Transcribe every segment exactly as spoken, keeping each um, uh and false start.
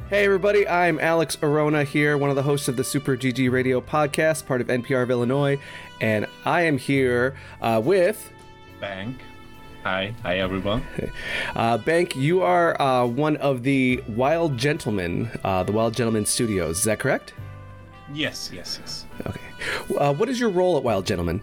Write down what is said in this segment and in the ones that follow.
Hey everybody, I'm Alex Arona here, one of the hosts of the Super G G Radio podcast, part of N P R of Illinois, and I am here uh, with... Bank. Hi. Hi everyone. Uh, Bank, you are uh, one of the Wild Gentlemen, uh, the Wild Gentlemen Studios, is that correct? Yes, yes, yes. Okay. Uh, what is your role at Wild Gentlemen?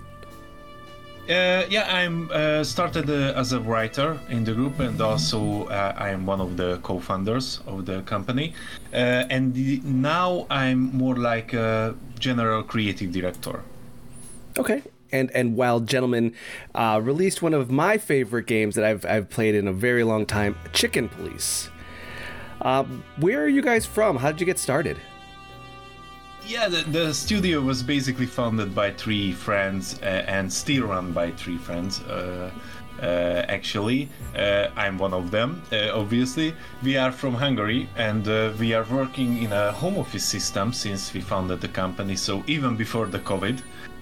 Uh, yeah, I'm uh, started uh, as a writer in the group, and also uh, I am one of the co-founders of the company. Uh, and the, now I'm more like a general creative director. Okay. And and Wild Gentlemen uh, released one of my favorite games that I've I've played in a very long time, Chicken Police. Uh, where are you guys from? How did you get started? Yeah, the, the studio was basically founded by three friends uh, and still run by three friends. Uh, uh, actually, uh, I'm one of them, uh, obviously. We are from Hungary, and uh, we are working in a home office system since we founded the company, so even before the COVID.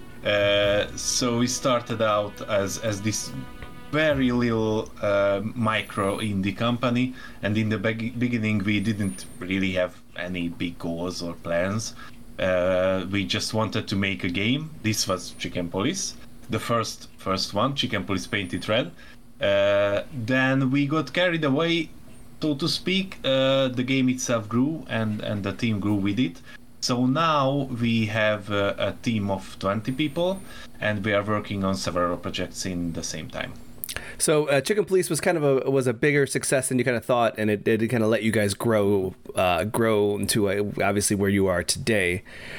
Uh, so we started out as, as this very little uh, micro indie company, and in the be- beginning we didn't really have any big goals or plans. Uh, we just wanted to make a game. This was Chicken Police, the first first one, Chicken Police Painted Red. Uh, then we got carried away, so to speak. Uh, the game itself grew, and, and the team grew with it. So now we have a, a team of twenty people, and we are working on several projects in the same time. So uh, Chicken Police was kind of a was a bigger success than you kind of thought, and it did kind of let you guys grow uh, grow into a, obviously where you are today.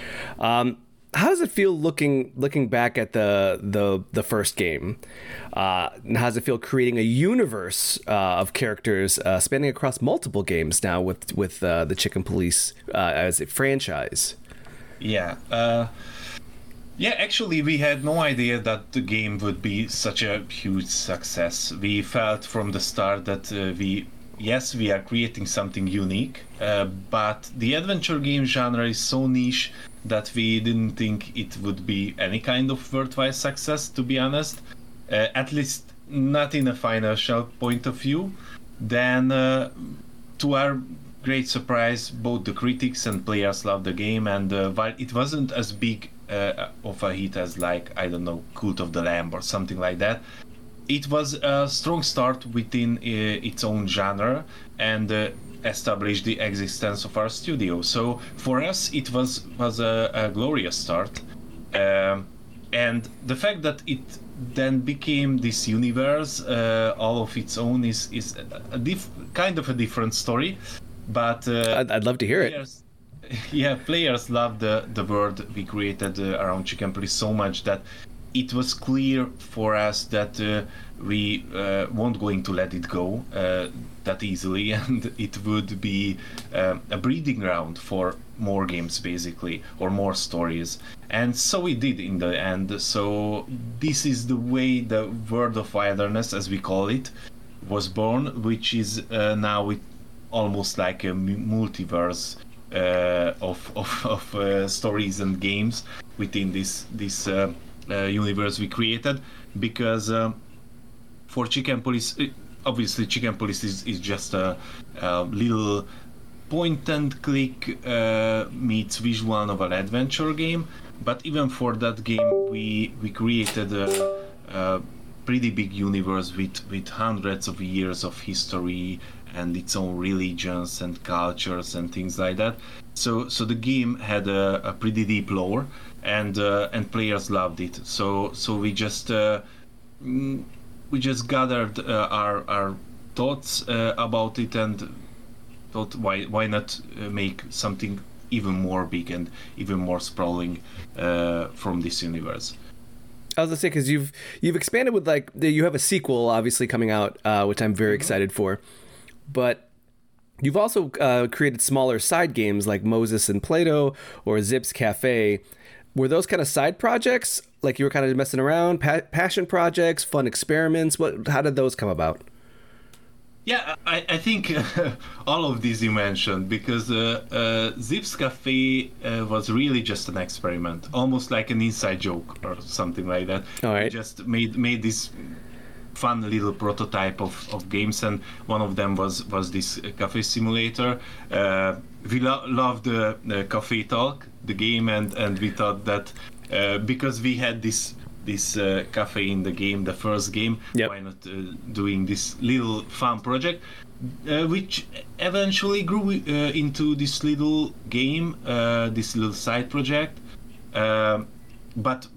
Um, how does it feel looking looking back at the the the first game? Uh, and how does it feel creating a universe uh, of characters uh, spanning across multiple games now with with uh, the Chicken Police uh, as a franchise? Yeah. Uh... Yeah, actually, we had no idea that the game would be such a huge success. We felt from the start that uh, we, yes, we are creating something unique, uh, but the adventure game genre is so niche that we didn't think it would be any kind of worthwhile success, to be honest. Uh, at least not in a financial point of view. Then, uh, to our great surprise, both the critics and players loved the game, and uh, while it wasn't as big Uh, of a hit as like, I don't know, Cult of the Lamb or something like that, it was a strong start within uh, its own genre and uh, established the existence of our studio. So for us it was was a, a glorious start, um, and the fact that it then became this universe uh, all of its own is is a diff- kind of a different story, but uh, I'd, I'd love to hear it. Yeah, players loved the, the world we created uh, around Chicken Police so much that it was clear for us that uh, we uh, weren't going to let it go uh, that easily, and it would be uh, a breeding ground for more games, basically, or more stories. And so we did in the end. So this is the way the World of Wilderness, as we call it, was born, which is uh, now it almost like a multiverse Uh, of of, of uh, stories and games within this this uh, uh, universe we created, because uh, for Chicken Police, it, obviously Chicken Police is, is just a, a little point and click uh, meets visual novel adventure game, but even for that game we we created a, a pretty big universe with with hundreds of years of history and its own religions and cultures and things like that. So so the game had a, a pretty deep lore, and uh, and players loved it. So so we just uh, we just gathered uh, our our thoughts uh, about it and thought, why why not make something even more big and even more sprawling uh, from this universe. I was gonna say, because you've you've expanded with, like, you have a sequel obviously coming out, uh, which I'm very mm-hmm. excited for. But you've also uh, created smaller side games like Moses and Play-Doh or Zips Cafe. Were those kind of side projects, like you were kind of messing around, pa- passion projects, fun experiments? What? How did those come about? Yeah, I, I think uh, all of these you mentioned, because uh, uh, Zips Cafe uh, was really just an experiment, almost like an inside joke or something like that. All right. We just made made this fun little prototype of, of games, and one of them was was this cafe simulator. Uh, we lo- loved the, the Cafe Talk, the game, and and we thought that uh, because we had this this uh, cafe in the game, the first game, yep. why not uh, doing this little fun project, uh, which eventually grew uh, into this little game, uh, this little side project. Uh, but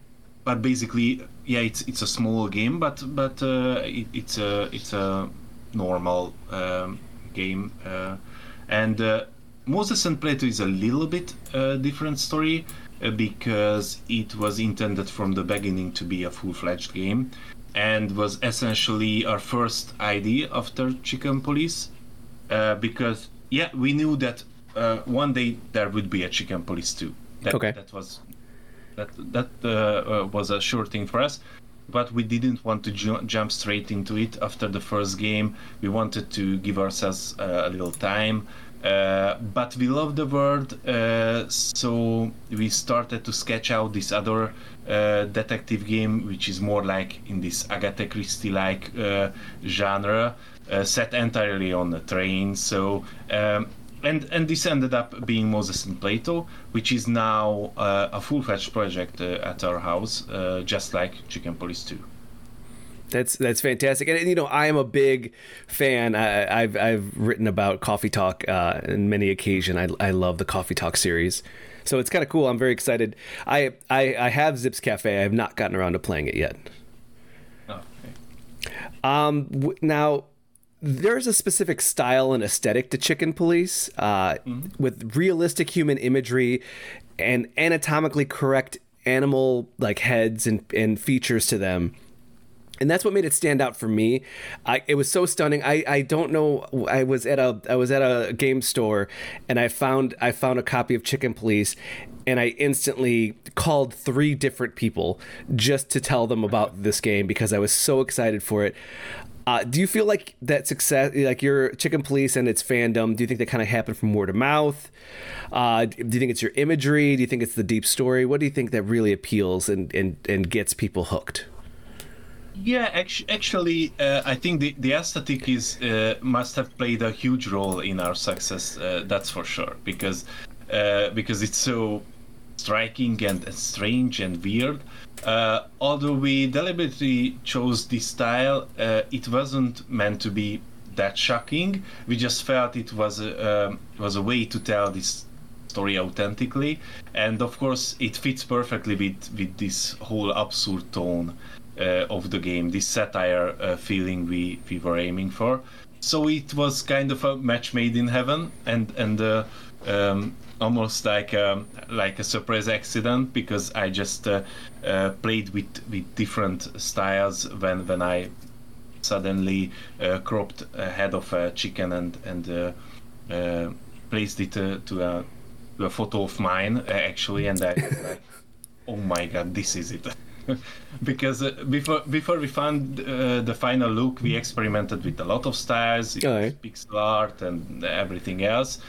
but basically, yeah, it's it's a small game, but but uh, it, it's a it's a normal um, game, uh, and uh, Moses and Plato is a little bit uh, different story. Uh, because it was intended from the beginning to be a full-fledged game, and was essentially our first idea after Chicken Police. Uh, because yeah, we knew that uh, one day there would be a Chicken Police two. That, okay. That was that that uh, uh, was a sure thing for us. But we didn't want to ju- jump straight into it after the first game. We wanted to give ourselves uh, a little time. Uh, but we love the world, uh, so we started to sketch out this other uh, detective game, which is more like in this Agatha Christie-like uh, genre, uh, set entirely on a train. So, um, and and this ended up being Moses and Plato, which is now uh, a full-fledged project uh, at our house, uh, just like Chicken Police two. That's that's fantastic, and you know I am a big fan. I, I've I've written about Coffee Talk uh, on many occasions. I I love the Coffee Talk series, so it's kind of cool. I'm very excited. I, I I have Zips Cafe. I have not gotten around to playing it yet. Oh, okay. Um. W- now, there's a specific style and aesthetic to Chicken Police, uh, mm-hmm. with realistic human imagery and anatomically correct animal like heads and and features to them. And that's what made it stand out for me. I, it was so stunning. I, I don't know. I was at a I was at a game store, and I found I found a copy of Chicken Police, and I instantly called three different people just to tell them about this game because I was so excited for it. Uh, do you feel like that success, like your Chicken Police and its fandom, do you think that kind of happened from word of mouth? Uh, do you think it's your imagery? Do you think it's the deep story? What do you think that really appeals and and, and gets people hooked? Yeah, actually, uh, I think the, the aesthetic is uh, must have played a huge role in our success. Uh, that's for sure, because uh, because it's so striking and, and strange and weird. Uh, although we deliberately chose this style, uh, it wasn't meant to be that shocking. We just felt it was a, um, was a way to tell this story authentically, and of course, it fits perfectly with with this whole absurd tone. Uh, of the game, this satire uh, feeling we, we were aiming for. So it was kind of a match made in heaven, and and uh, um, almost like um, like a surprise accident, because I just uh, uh, played with, with different styles when when I suddenly uh, cropped a head of a chicken and and uh, uh, placed it uh, to, a, to a photo of mine uh, actually, and I was like, oh my god, this is it. Because uh, before before we found uh, the final look, we experimented with a lot of styles, right. pixel art and everything else.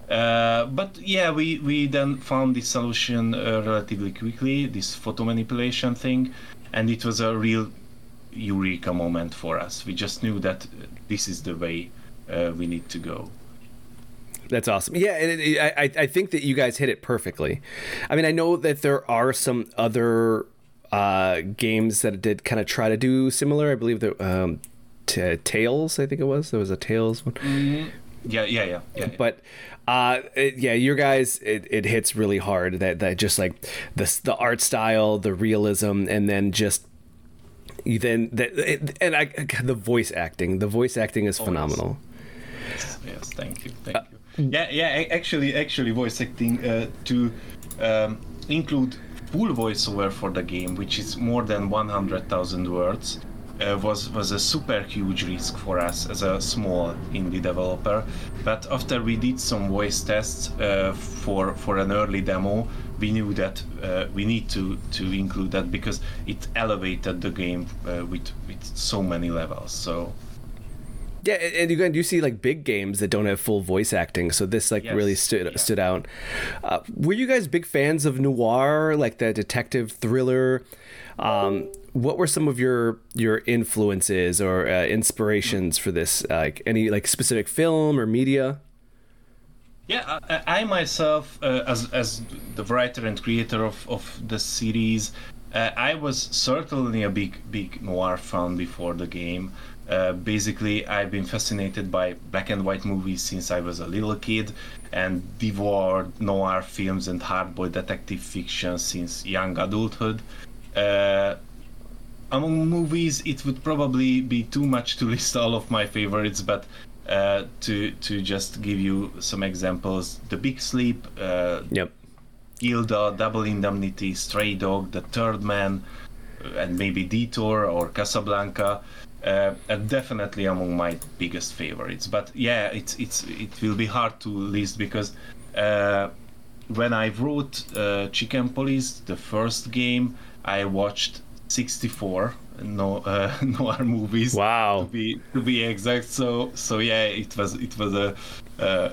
Uh, but yeah, we, we then found this solution uh, relatively quickly, this photo manipulation thing, and it was a real eureka moment for us. We just knew that this is the way uh, we need to go. That's awesome. Yeah, and it, I I think that you guys hit it perfectly. I mean, I know that there are some other uh games that did kind of try to do similar. I believe that um t- Tales, I think it was there was a Tales one. Mm-hmm. yeah, yeah yeah yeah but uh it, yeah your guys it, it hits really hard, that that just like the the art style, the realism, and then just you then that it, and I the voice acting the voice acting is oh, phenomenal. Yes. yes thank you thank uh, you yeah yeah actually actually voice acting uh, to um include full voiceover for the game, which is more than one hundred thousand words, uh, was was a super huge risk for us as a small indie developer. But after we did some voice tests uh, for for an early demo, we knew that uh, we need to to include that because it elevated the game uh, with with so many levels. So. Yeah, and you you see like big games that don't have full voice acting, so this like yes. really stood yeah. stood out. Uh, were you guys big fans of noir, like the detective thriller? Um, what were some of your your influences or uh, inspirations for this? Uh, like any like specific film or media? Yeah, I, I myself, uh, as as the writer and creator of of the series, uh, I was certainly a big big noir fan before the game. Uh, basically, I've been fascinated by black and white movies since I was a little kid, and devoured noir films and hardboiled detective fiction since young adulthood. Uh, among movies, it would probably be too much to list all of my favorites, but uh, to to just give you some examples: The Big Sleep, uh, Yep. Gilda, Double Indemnity, Stray Dog, The Third Man, and maybe Detour or Casablanca. Uh, are definitely among my biggest favorites. But yeah, it's it's it will be hard to list because uh, when I wrote uh, Chicken Police, the first game, I watched sixty-four no uh, noir movies. Wow. To be to be exact. So so yeah, it was it was a. Uh,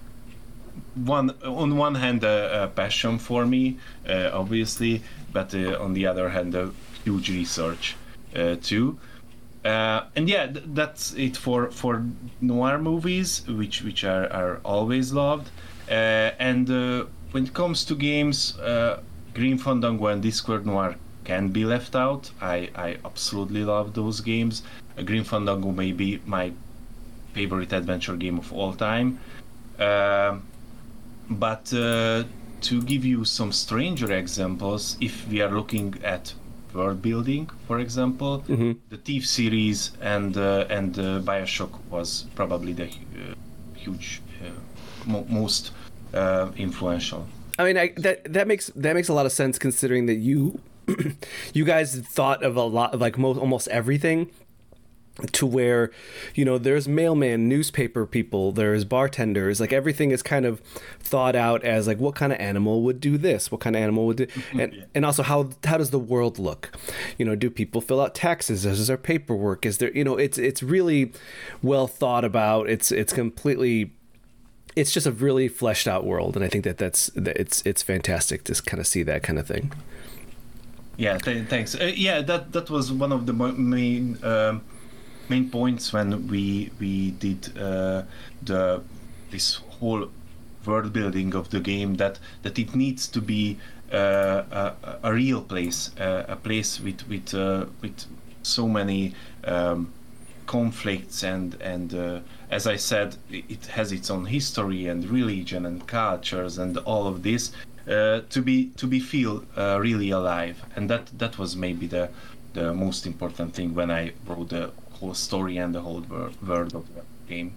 one on one hand a, a passion for me, uh, obviously, but uh, on the other hand a huge research uh, too. Uh, and yeah, th- that's it for, for noir movies, which which are, are always loved. Uh, and uh, when it comes to games, uh, Grim Fandango and Discord Noir can be left out. I, I absolutely love those games. Uh, Grim Fandango may be my favorite adventure game of all time. Uh, but uh, to give you some stranger examples, if we are looking at world building, for example, mm-hmm. the Thief series and uh, and uh, BioShock was probably the uh, huge, uh, mo- most uh, influential. I mean, I, that that makes that makes a lot of sense considering that you you guys thought of a lot of like most almost everything. To where, you know, there's mailman, newspaper people, there's bartenders, like everything is kind of thought out as like what kind of animal would do this, what kind of animal would do, and yeah. and also how how does the world look, you know, do people fill out taxes, is there paperwork, is there, you know, it's it's really well thought about, it's it's completely, it's just a really fleshed out world, and I think that that's it's it's fantastic to kind of see that kind of thing. Yeah, th- thanks. Uh, yeah, that that was one of the main. Um, main points when we we did uh, the this whole world building of the game, that that it needs to be uh, a, a real place, uh, a place with with uh, with so many um, conflicts and and uh, as I said, it has its own history and religion and cultures and all of this uh, to be to be feel uh, really alive, and that that was maybe the the most important thing when I wrote the whole story and the whole world, world of the game.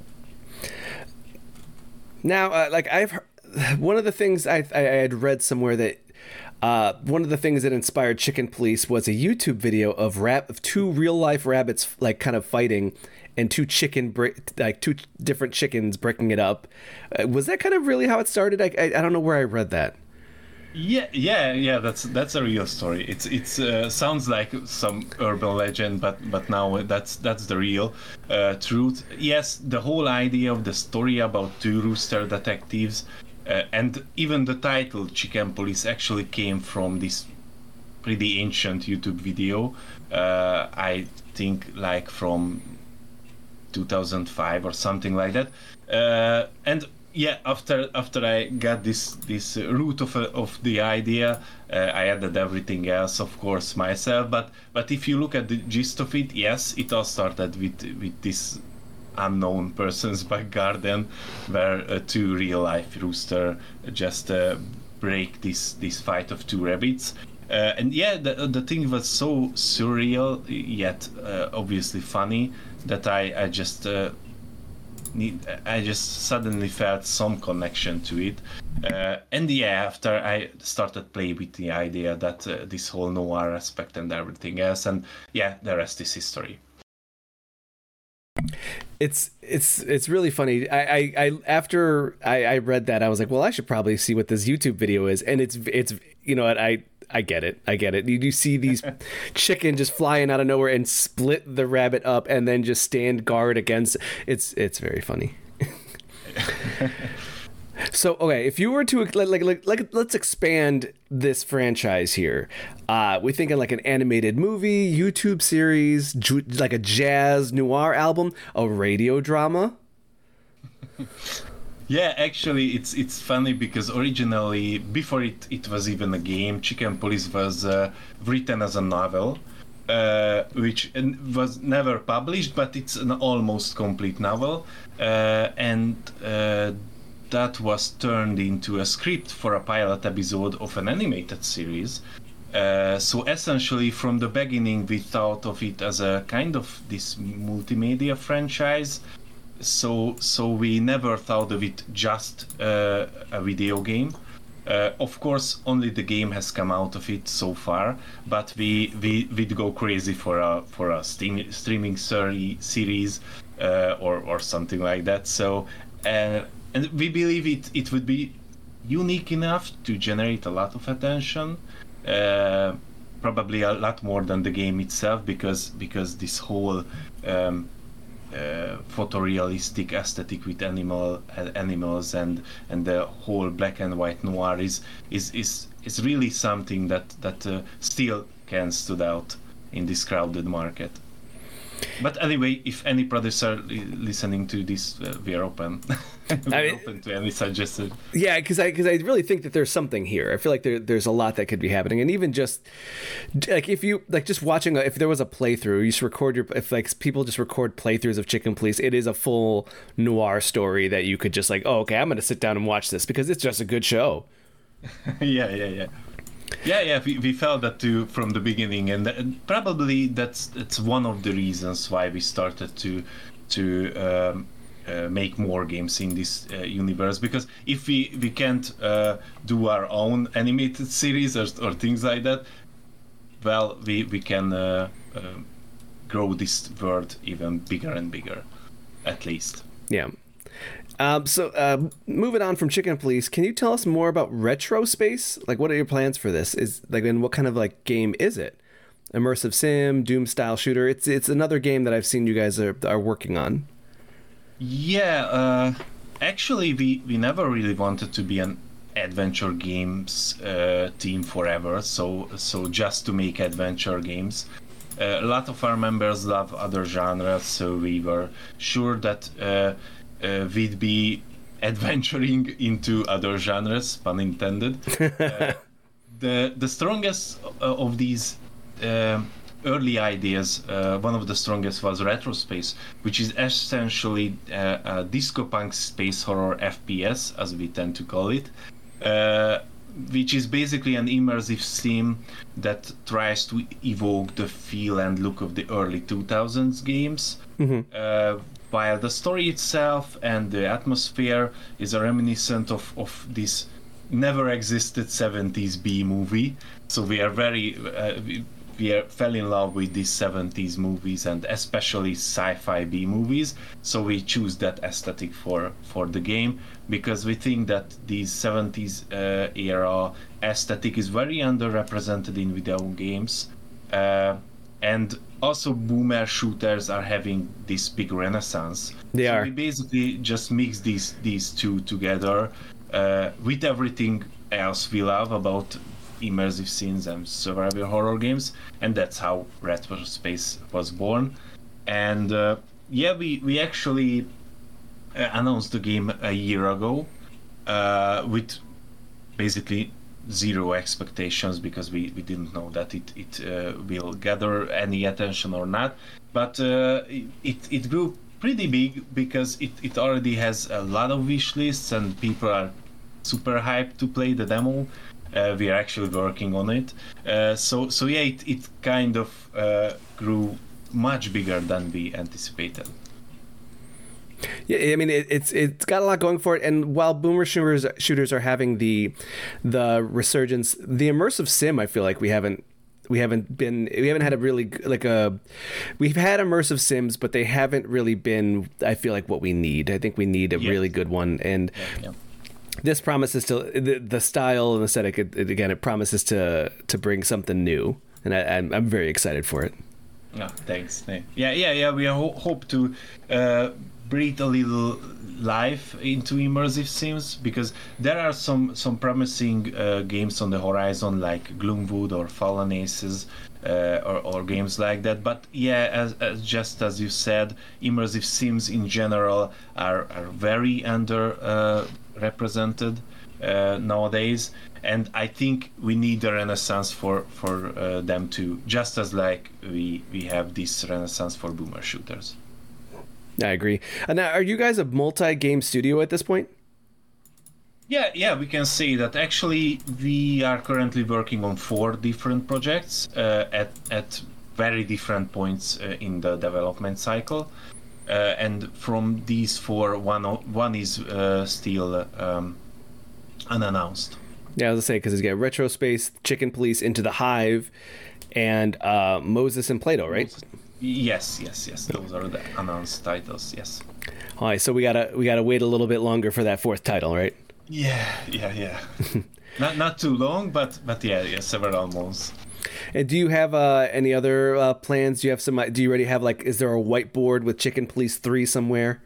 Now, uh, like I've heard, one of the things I, I had read somewhere that uh, one of the things that inspired Chicken Police was a YouTube video of rab- of two real life rabbits like kind of fighting, and two chicken bre- like two different chickens breaking it up. Uh, was that kind of really how it started? I, I I don't know where I read that. Yeah, yeah, yeah. That's that's a real story. It's it's uh, sounds like some urban legend, but but now that's that's the real uh, truth. Yes, the whole idea of the story about two rooster detectives, uh, and even the title Chicken Police actually came from this pretty ancient YouTube video. Uh, I think like from two thousand five or something like that, uh, and. Yeah, after after I got this this root of uh, of the idea, uh, I added everything else, of course, myself. But but if you look at the gist of it, yes, it all started with with this unknown person's back garden, where uh, two real life rooster just uh, break this this fight of two rabbits. Uh, and yeah, the the thing was so surreal yet uh, obviously funny that I I just. Uh, I just suddenly felt some connection to it, uh, and yeah, after I started playing with the idea that uh, this whole noir aspect and everything else, and yeah, the rest is history. It's it's it's really funny. I I, I after I, I read that, I was like, well, I should probably see what this YouTube video is, and it's it's you know I. I get it. I get it. You, you see these chicken just flying out of nowhere and split the rabbit up and then just stand guard against. It's it's very funny. So, okay, if you were to like, like, like, like let's expand this franchise here. Uh, we're thinking like an animated movie, YouTube series, ju- like a jazz noir album, a radio drama. Yeah, actually, it's it's funny because originally, before it, it was even a game, Chicken Police was uh, written as a novel, uh, which was never published, but it's an almost complete novel, uh, and uh, that was turned into a script for a pilot episode of an animated series. Uh, so essentially, from the beginning, we thought of it as a kind of this multimedia franchise. So, so we never thought of it just uh, a video game. Uh, of course, only the game has come out of it so far, but we we we'd go crazy for a for a stream, streaming seri- series uh, or or something like that. So, uh, and we believe it it would be unique enough to generate a lot of attention. Uh, probably a lot more than the game itself, because because this whole um, Uh, photorealistic aesthetic with animal uh, animals and and the whole black and white noir is is is, is really something that that uh, still can stood out in this crowded market. But anyway, if any producer li- listening to this, uh, we are open. We're I mean, open to any suggestion. Yeah, because I because I really think that there's something here. I feel like there there's a lot that could be happening, and even just like if you like just watching a, if there was a playthrough, you just record your if like people just record playthroughs of Chicken Police. It is a full noir story that you could just like, oh, okay, I'm going to sit down and watch this because it's just a good show. yeah, yeah, yeah. Yeah, yeah, we, we felt that too from the beginning, and, th- and probably that's that's one of the reasons why we started to to um, uh, make more games in this uh, universe. Because if we we can't uh, do our own animated series or, or things like that, well, we we can uh, uh, grow this world even bigger and bigger, at least. Yeah. Um, so, uh, moving on from Chicken Police, can you tell us more about Retro Space? Like, what are your plans for this? Is like, and what kind of like game is it? Immersive sim, Doom style shooter. It's it's another game that I've seen you guys are are working on. Yeah, uh, actually, we we never really wanted to be an adventure games uh, team forever. So so just to make adventure games. Uh, a lot of our members love other genres, so we were sure that. Uh, Uh, we'd be adventuring into other genres, pun intended. uh, the the strongest of these uh, early ideas, uh, one of the strongest was Retro Space, which is essentially uh, a disco punk space horror F P S, as we tend to call it, uh, which is basically an immersive sim that tries to evoke the feel and look of the early two thousands games. Mm-hmm. Uh, While the story itself and the atmosphere is a reminiscent of, of this never existed seventies B movie. So we are very, uh, we, we are, fell in love with these seventies movies and especially sci-fi B movies. So we choose that aesthetic for, for the game because we think that these seventies uh, era aesthetic is very underrepresented in video games. Uh, and also boomer shooters are having this big renaissance. They so are. We basically just mix these these two together uh, with everything else we love about immersive scenes and survival horror games, and that's how Retro Space was born. And uh, yeah, we we actually uh, announced the game a year ago uh, with basically zero expectations because we, we didn't know that it it uh, will gather any attention or not, but uh, it it grew pretty big because it, it already has a lot of wish lists and people are super hyped to play the demo. Uh, we are actually working on it, uh, so so yeah, it, it kind of uh, grew much bigger than we anticipated. Yeah, I mean it, it's it's got a lot going for it, and while boomer shooters shooters are having the the resurgence, the immersive sim, I feel like we haven't we haven't been we haven't had a really like a we've had immersive sims, but they haven't really been, I feel like, what we need. I think we need a yes. really good one, and yeah, yeah. this promises to the, the style and aesthetic. It, it, again, it promises to to bring something new, and I, I'm I'm very excited for it. Oh, thanks. Yeah, yeah, yeah. We ho- hope to. Uh, breathe a little life into immersive sims, because there are some some promising uh, games on the horizon like Gloomwood or Fallen Aces, uh, or, or games like that. But yeah, as, as just as you said, immersive sims in general are, are very under uh, represented uh, nowadays, and I think we need a renaissance for for uh, them too, just as like we we have this renaissance for boomer shooters. I agree. And now, are you guys a multi-game studio at this point? Yeah, yeah, we can say that. Actually, we are currently working on four different projects uh, at at very different points uh, in the development cycle. Uh, and from these four, one one is uh, still um, unannounced. Yeah, I was gonna say, because it's got Retro Space, Chicken Police, Into the Hive, and uh, Moses and Plato, right? Moses. Yes, yes, yes. Those are the announced titles. Yes. All right, so we gotta we gotta wait a little bit longer for that fourth title, right? Yeah, yeah, yeah. not not too long, but but yeah, yeah, several months. And do you have uh, any other uh, plans? Do you have some? Do you already have, like? Is there a whiteboard with Chicken Police three somewhere?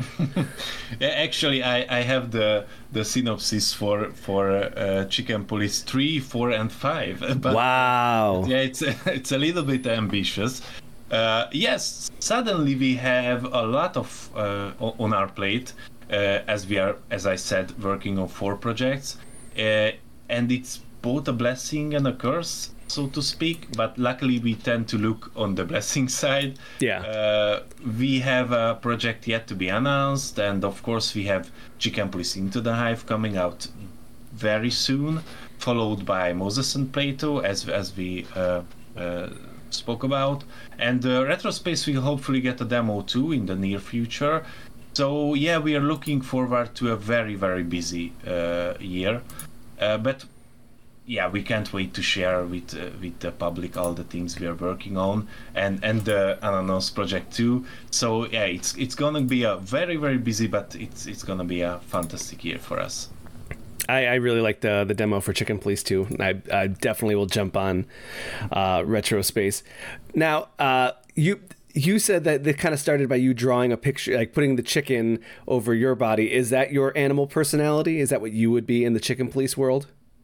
Yeah, actually, I, I have the the synopsis for for uh, Chicken Police three, four, and five. But, wow. Yeah, it's it's a little bit ambitious. Uh, yes, suddenly we have a lot of uh, on our plate, uh, as we are, as I said, working on four projects, uh, and it's both a blessing and a curse, so to speak. But luckily, we tend to look on the blessing side. Yeah. Uh, we have a project yet to be announced, and of course, we have Chicken Police Into the Hive coming out very soon, followed by Moses and Plato, as as we. Uh, uh, spoke about, and uh, Retro Space will hopefully get a demo too in the near future. So yeah, we are looking forward to a very very busy uh, year, uh, but yeah, we can't wait to share with uh, with the public all the things we are working on, and and the unannounced project too. So yeah, it's it's gonna be a very very busy, but it's it's gonna be a fantastic year for us. I, I really like the the demo for Chicken Police too. I, I definitely will jump on uh, Retro Space. Now, uh, you you said that it kind of started by you drawing a picture, like putting the chicken over your body. Is that your animal personality? Is that what you would be in the Chicken Police world?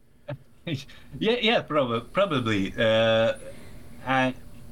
yeah, yeah, probably. Probably. Uh, I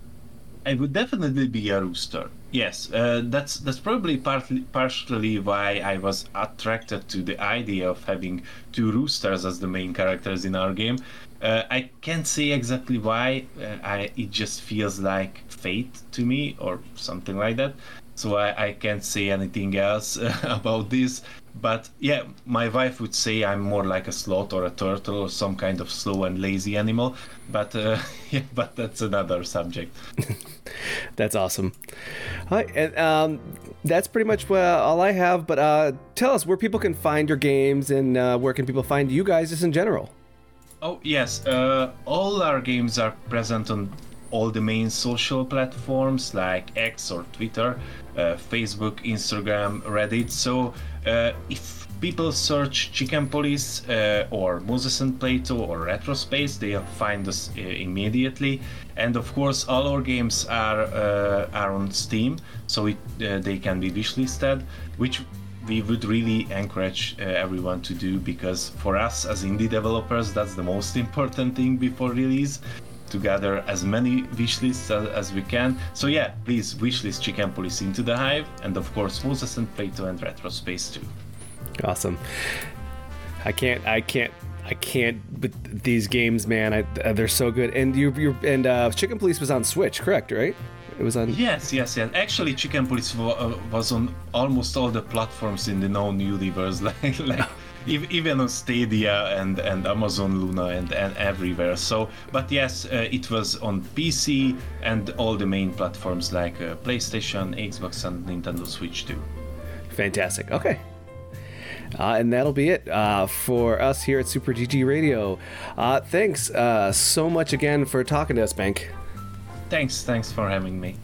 I would definitely be a rooster. Yes, uh, that's that's probably partly partially why I was attracted to the idea of having two roosters as the main characters in our game. Uh, I can't say exactly why. Uh, I it just feels like fate to me or something like that. So I, I can't say anything else uh, about this. But yeah, my wife would say I'm more like a sloth or a turtle or some kind of slow and lazy animal. But uh, yeah, but that's another subject. That's awesome. All right, and um, that's pretty much uh, all I have. But uh, tell us where people can find your games, and uh, where can people find you guys just in general. Oh yes, uh, all our games are present on all the main social platforms like X or Twitter, uh, Facebook, Instagram, Reddit. So uh, if people search Chicken Police uh, or Moses and Plato or Retro Space, they'll find us uh, immediately. And of course, all our games are uh, are on Steam, so it, uh, they can be wishlisted, which we would really encourage uh, everyone to do, because for us as indie developers, that's the most important thing before release, to gather as many wishlists as, as we can. So yeah, please wishlist Chicken Police Into the Hive, and of course Moses and Plato and Retro Space too. Awesome. I can't, I can't, I can't. But these games, man, I, uh, they're so good. And you, you, and uh, Chicken Police was on Switch, correct? Right? It was on. Yes, yes, yes. Actually, Chicken Police w- uh, was on almost all the platforms in the known universe, like, like even on Stadia and, and Amazon Luna and, and everywhere. So, but yes, uh, it was on P C and all the main platforms like uh, PlayStation, Xbox, and Nintendo Switch too. Fantastic. Okay. Uh, and that'll be it uh, for us here at Super G G Radio. Uh, thanks uh, so much again for talking to us, Bank. Thanks, thanks for having me.